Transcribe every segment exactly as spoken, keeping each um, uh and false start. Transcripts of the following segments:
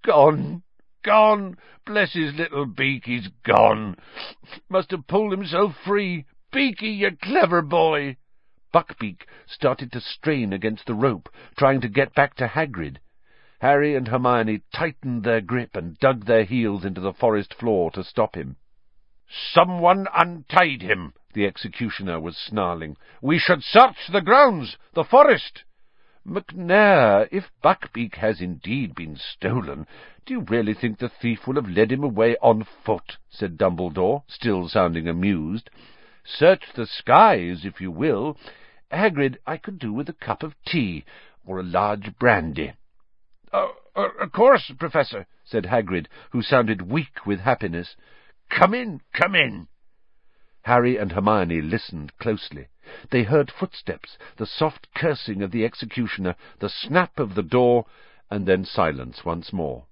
Gone, gone! Bless his little beak, he's gone! Must have pulled himself free. Beaky, you clever boy!" Buckbeak started to strain against the rope, trying to get back to Hagrid. Harry and Hermione tightened their grip and dug their heels into the forest floor to stop him. "Someone untied him," the executioner was snarling. "We should search the grounds, the forest." "McNair, if Buckbeak has indeed been stolen, do you really think the thief will have led him away on foot?" said Dumbledore, still sounding amused. "Search the skies, if you will. Hagrid, I could do with a cup of tea, or a large brandy." "Oh, uh, of course, Professor," said Hagrid, who sounded weak with happiness. "Come in, come in." Harry and Hermione listened closely. They heard footsteps, the soft cursing of the executioner, the snap of the door, and then silence once more.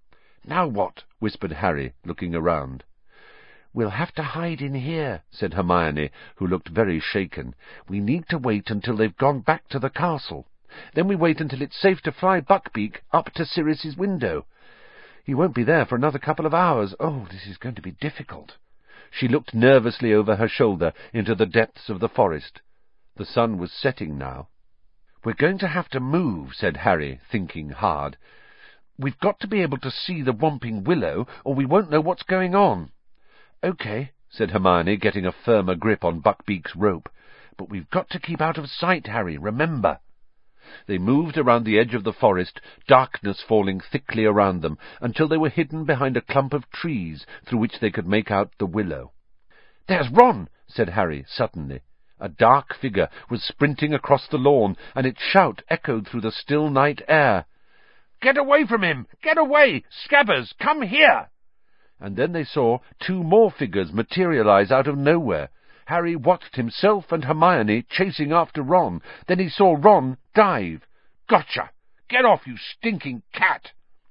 "Now what?" whispered Harry, looking around. "We'll have to hide in here," said Hermione, who looked very shaken. "We need to wait until they've gone back to the castle. Then we wait until it's safe to fly Buckbeak up to Sirius's window. He won't be there for another couple of hours. Oh, this is going to be difficult." She looked nervously over her shoulder into the depths of the forest. The sun was setting now. "We're going to have to move," said Harry, thinking hard. "We've got to be able to see the Whomping Willow, or we won't know what's going on." "Okay," said Hermione, getting a firmer grip on Buckbeak's rope. "But we've got to keep out of sight, Harry, remember." They moved around the edge of the forest, darkness falling thickly around them, until they were hidden behind a clump of trees through which they could make out the willow. "There's Ron!" said Harry suddenly. A dark figure was sprinting across the lawn, and its shout echoed through the still night air. "Get away from him! Get away! Scabbers, come here!" And then they saw two more figures materialize out of nowhere. Harry watched himself and Hermione chasing after Ron. Then he saw Ron dive. "Gotcha! Get off, you stinking cat!"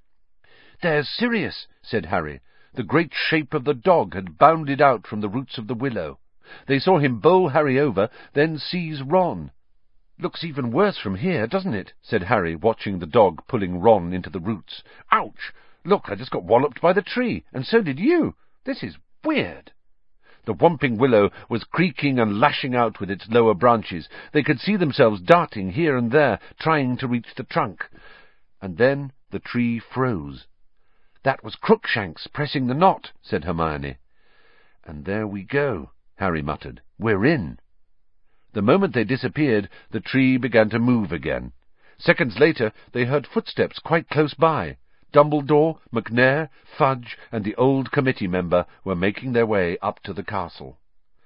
"There's Sirius," said Harry. The great shape of the dog had bounded out from the roots of the willow. They saw him bowl Harry over, then seize Ron. "Looks even worse from here, doesn't it?" said Harry, watching the dog pulling Ron into the roots. "Ouch! Look, I just got walloped by the tree, and so did you. This is weird." The Whomping Willow was creaking and lashing out with its lower branches. They could see themselves darting here and there, trying to reach the trunk. And then the tree froze. "That was Crookshanks pressing the knot," said Hermione. "And there we go," Harry muttered. "We're in." The moment they disappeared, the tree began to move again. Seconds later, they heard footsteps quite close by. Dumbledore, McNair, Fudge, and the old committee member were making their way up to the castle.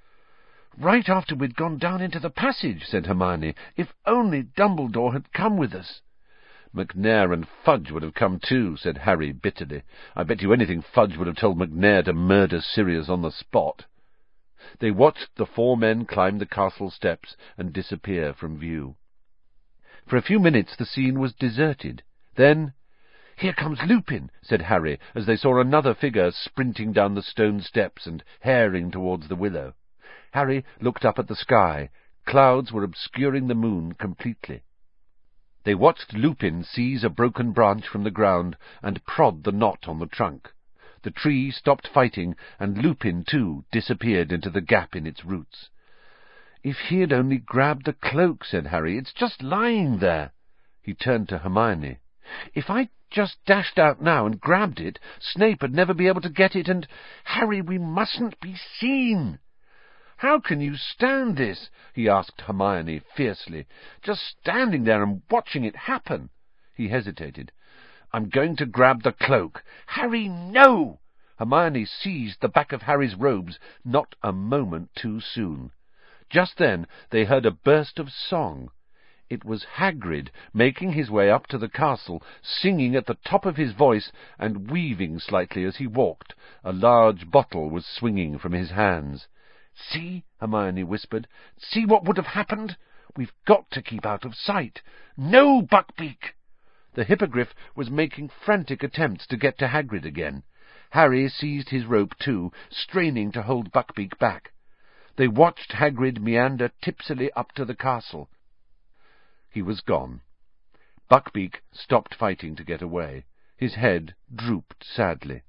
"Right after we'd gone down into the passage," said Hermione. "If only Dumbledore had come with us." "McNair and Fudge would have come too," said Harry bitterly. "I bet you anything Fudge would have told McNair to murder Sirius on the spot." They watched the four men climb the castle steps and disappear from view. For a few minutes the scene was deserted. Then, "Here comes Lupin," said Harry, as they saw another figure sprinting down the stone steps and haring towards the willow. Harry looked up at the sky. Clouds were obscuring the moon completely. They watched Lupin seize a broken branch from the ground and prod the knot on the trunk. The tree stopped fighting, and Lupin, too, disappeared into the gap in its roots. "If he had only grabbed the cloak," said Harry. "It's just lying there." He turned to Hermione. "If I just dashed out now and grabbed it, Snape would never be able to get it, and... Harry, we mustn't be seen." "How can you stand this?" he asked Hermione fiercely. "Just standing there and watching it happen." He hesitated. "I'm going to grab the cloak." "Harry, no!" Hermione seized the back of Harry's robes, not a moment too soon. Just then they heard a burst of song. It was Hagrid making his way up to the castle, singing at the top of his voice and weaving slightly as he walked. A large bottle was swinging from his hands. "See," Hermione whispered. "See what would have happened? We've got to keep out of sight. No, Buckbeak!" The Hippogriff was making frantic attempts to get to Hagrid again. Harry seized his rope too, straining to hold Buckbeak back. They watched Hagrid meander tipsily up to the castle. He was gone. Buckbeak stopped fighting to get away. His head drooped sadly.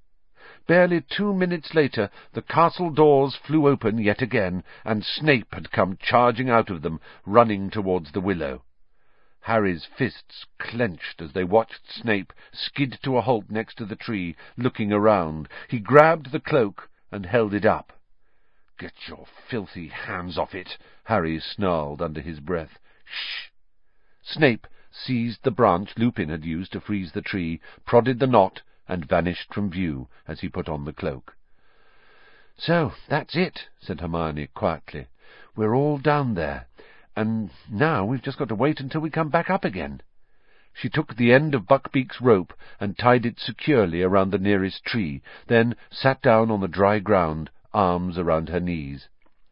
Barely two minutes later the castle doors flew open yet again, and Snape had come charging out of them, running towards the willow. Harry's fists clenched as they watched Snape skid to a halt next to the tree, looking around. He grabbed the cloak and held it up. "Get your filthy hands off it," Harry snarled under his breath. "Shh!" Snape seized the branch Lupin had used to freeze the tree, prodded the knot, and vanished from view as he put on the cloak. "So, that's it," said Hermione quietly. "We're all down there, and now we've just got to wait until we come back up again." She took the end of Buckbeak's rope and tied it securely around the nearest tree, then sat down on the dry ground, arms around her knees.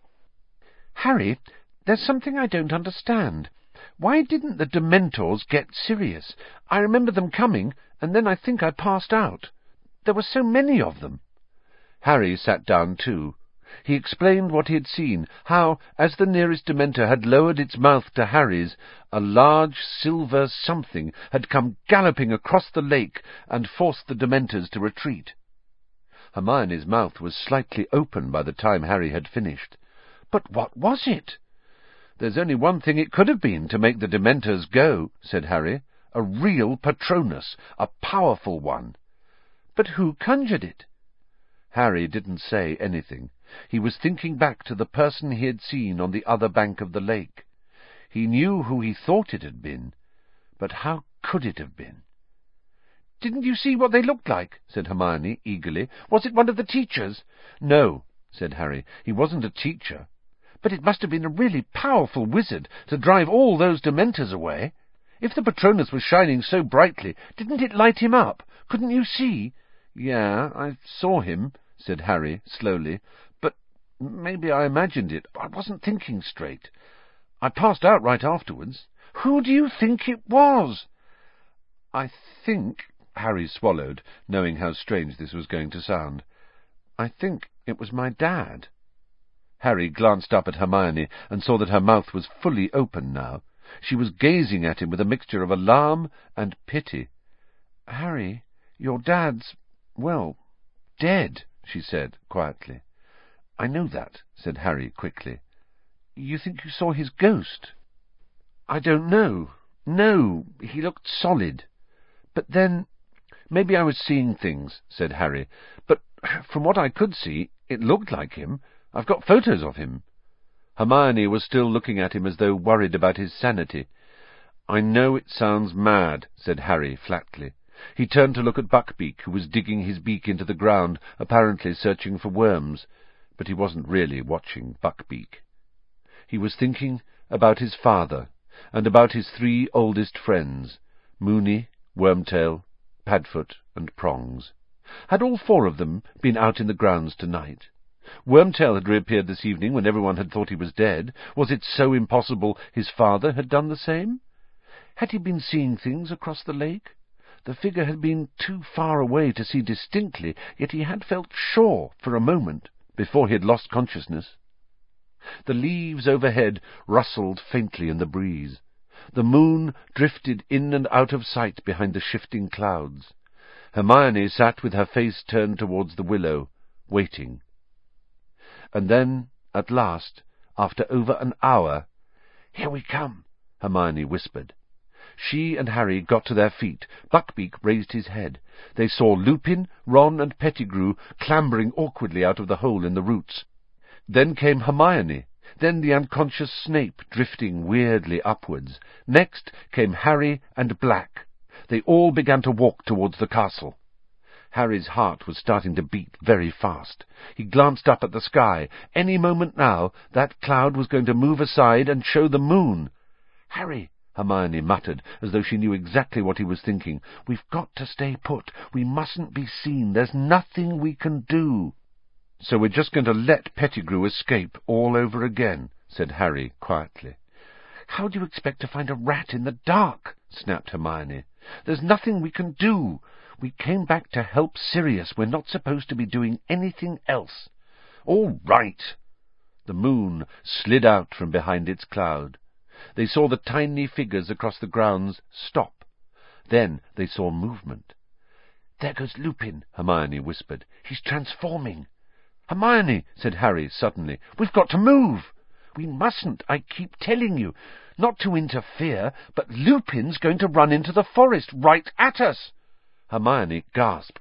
"Harry, there's something I don't understand. Why didn't the Dementors get Sirius? I remember them coming, and then I think I passed out. There were so many of them." Harry sat down too. He explained what he had seen, how, as the nearest Dementor had lowered its mouth to Harry's, a large silver something had come galloping across the lake and forced the Dementors to retreat. Hermione's mouth was slightly open by the time Harry had finished. "But what was it?" "There's only one thing it could have been to make the Dementors go," said Harry. "A real Patronus, a powerful one." "But who conjured it?" Harry didn't say anything. He was thinking back to the person he had seen on the other bank of the lake. He knew who he thought it had been, but how could it have been? "Didn't you see what they looked like?" said Hermione eagerly. "Was it one of the teachers?" "No," said Harry. "He wasn't a teacher." "But it must have been a really powerful wizard to drive all those Dementors away. If the Patronus was shining so brightly, didn't it light him up? Couldn't you see?" "Yeah, I saw him," said Harry slowly. "But maybe I imagined it. I wasn't thinking straight. I passed out right afterwards." "Who do you think it was?" "I think," Harry swallowed, knowing how strange this was going to sound, "I think it was my dad." Harry glanced up at Hermione and saw that her mouth was fully open now. She was gazing at him with a mixture of alarm and pity. "Harry, your dad's, well, dead," she said quietly. "I know that," said Harry quickly. "You think you saw his ghost?" "I don't know. No, he looked solid. But then, maybe I was seeing things," said Harry. "But from what I could see, it looked like him. I've got photos of him." Hermione was still looking at him as though worried about his sanity. "I know it sounds mad," said Harry flatly. He turned to look at Buckbeak, who was digging his beak into the ground, apparently searching for worms, but he wasn't really watching Buckbeak. He was thinking about his father, and about his three oldest friends, Moony, Wormtail, Padfoot, and Prongs. Had all four of them been out in the grounds tonight? Wormtail had reappeared this evening when everyone had thought he was dead. Was it so impossible his father had done the same? Had he been seeing things across the lake? The figure had been too far away to see distinctly, yet he had felt sure for a moment before he had lost consciousness. The leaves overhead rustled faintly in the breeze. The moon drifted in and out of sight behind the shifting clouds. Hermione sat with her face turned towards the willow, waiting. And then, at last, after over an hour, "Here we come," Hermione whispered. She and Harry got to their feet. Buckbeak raised his head. They saw Lupin, Ron, and Pettigrew clambering awkwardly out of the hole in the roots. Then came Hermione, then the unconscious Snape drifting weirdly upwards. Next came Harry and Black. They all began to walk towards the castle. Harry's heart was starting to beat very fast. He glanced up at the sky. Any moment now, that cloud was going to move aside and show the moon. "Harry," Hermione muttered, as though she knew exactly what he was thinking, "we've got to stay put. We mustn't be seen. There's nothing we can do." "So we're just going to let Pettigrew escape all over again," said Harry quietly. "How do you expect to find a rat in the dark?" snapped Hermione. "There's nothing we can do. We came back to help Sirius. We're not supposed to be doing anything else." "All right." The moon slid out from behind its cloud. They saw the tiny figures across the grounds stop. Then they saw movement. "There goes Lupin," Hermione whispered. "He's transforming." "Hermione," said Harry suddenly, "we've got to move." "We mustn't, I keep telling you. Not to interfere, but Lupin's going to run into the forest, right at us." Hermione gasped.